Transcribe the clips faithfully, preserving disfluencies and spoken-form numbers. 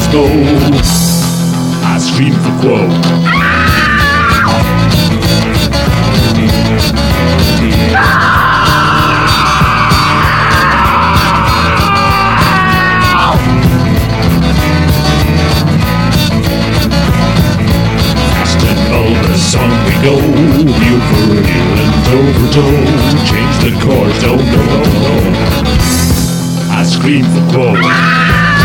go. I scream for Quo. On we go, heel for heel and toe for toe. Change the course, oh no, no, no. I scream for Quo.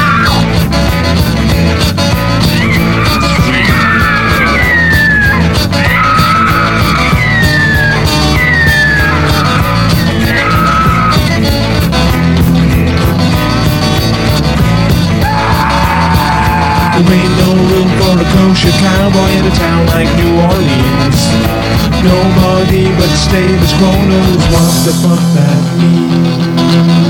There ain't no room for a kosher cowboy in a town like New Orleans. Nobody but Status Quo knows what the fuck that means.